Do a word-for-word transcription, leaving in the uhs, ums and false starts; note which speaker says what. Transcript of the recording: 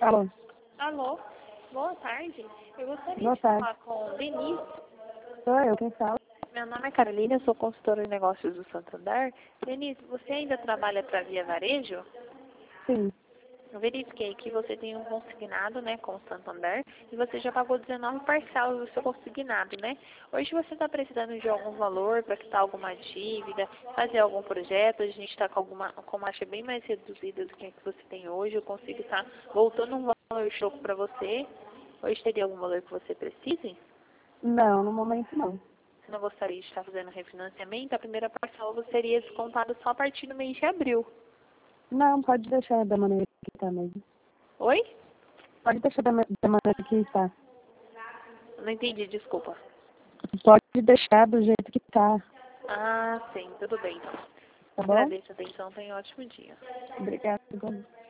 Speaker 1: Alô,
Speaker 2: Alô, boa tarde. Eu gostaria
Speaker 1: boa
Speaker 2: de
Speaker 1: tarde.
Speaker 2: falar com Denise.
Speaker 1: Sou eu quem fala.
Speaker 2: Meu nome é Carolina, eu sou consultora de negócios do Santander. Denise, você ainda trabalha para Via Varejo?
Speaker 1: Sim.
Speaker 2: Eu verifiquei que você tem um consignado, né, com o Santander, e você já pagou dezenove parcelas do seu consignado, né? Hoje você está precisando de algum valor para quitar alguma dívida, fazer algum projeto, a gente está com alguma com uma taxa bem mais reduzida do que a que você tem hoje, eu consigo estar voltando um valor choco para você. Hoje teria algum valor que você precise?
Speaker 1: Não, no momento não.
Speaker 2: Você não gostaria de estar fazendo refinanciamento? A primeira parcela você seria descontada só a partir do mês de abril.
Speaker 1: Não, pode deixar da maneira que está mesmo.
Speaker 2: Oi?
Speaker 1: Pode deixar da, ma- da maneira que está.
Speaker 2: Não entendi, desculpa.
Speaker 1: Pode deixar do jeito que está,
Speaker 2: Ah, sim, tudo bem então.
Speaker 1: tá bom?
Speaker 2: Agradeço a atenção, tenha um ótimo dia.
Speaker 1: Obrigada.